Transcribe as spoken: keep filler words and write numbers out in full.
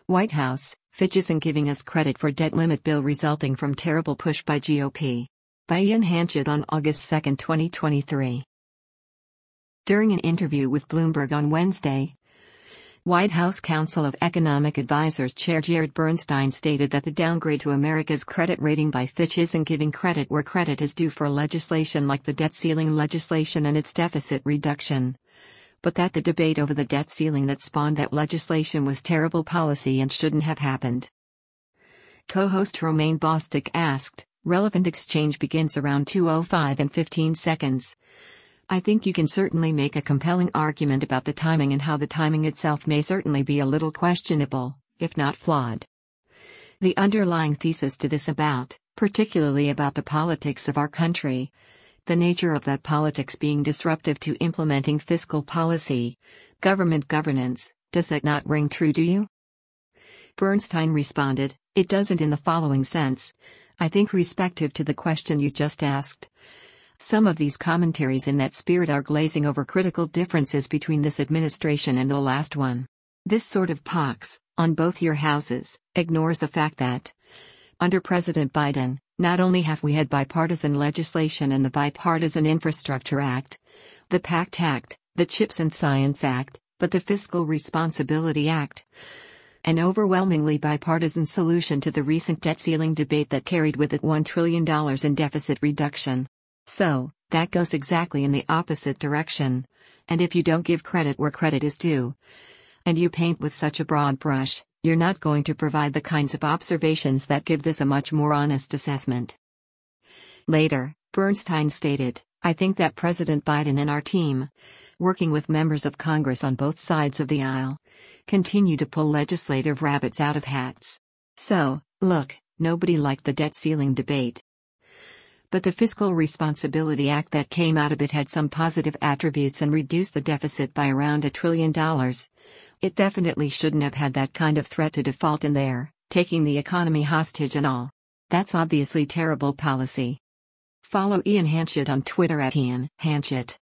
White House, Fitch isn't giving us credit for debt limit bill resulting from terrible push by G O P. By Ian Hanchett on August second, twenty twenty-three. During an interview with Bloomberg on Wednesday, White House Council of Economic Advisers Chair Jared Bernstein stated that the downgrade to America's credit rating by Fitch isn't giving credit where credit is due for legislation like the debt ceiling legislation and its deficit reduction, but that the debate over the debt ceiling that spawned that legislation was terrible policy and shouldn't have happened. Co-host Romaine Bostick asked, "Relevant exchange begins around two oh five and fifteen seconds. I think you can certainly make a compelling argument about the timing and how the timing itself may certainly be a little questionable, if not flawed. The underlying thesis to this about, particularly about the politics of our country, the nature of that politics being disruptive to implementing fiscal policy, government governance, does that not ring true to you?" Bernstein responded, "It doesn't in the following sense. I think respective to the question you just asked, some of these commentaries in that spirit are glazing over critical differences between this administration and the last one. This sort of pox, on both your houses, ignores the fact that, under President Biden, not only have we had bipartisan legislation and the Bipartisan Infrastructure Act, the PACT Act, the CHIPS and Science Act, but the Fiscal Responsibility Act, an overwhelmingly bipartisan solution to the recent debt ceiling debate that carried with it one trillion dollars in deficit reduction. So, that goes exactly in the opposite direction, and if you don't give credit where credit is due, and you paint with such a broad brush, you're not going to provide the kinds of observations that give this a much more honest assessment." Later, Bernstein stated, "I think that President Biden and our team, working with members of Congress on both sides of the aisle, continue to pull legislative rabbits out of hats. So, look, nobody liked the debt ceiling debate. But the Fiscal Responsibility Act that came out of it had some positive attributes and reduced the deficit by around a trillion dollars. It definitely shouldn't have had that kind of threat to default in there, taking the economy hostage and all. That's obviously terrible policy." Follow Ian Hanchett on Twitter at Ian Hanchett.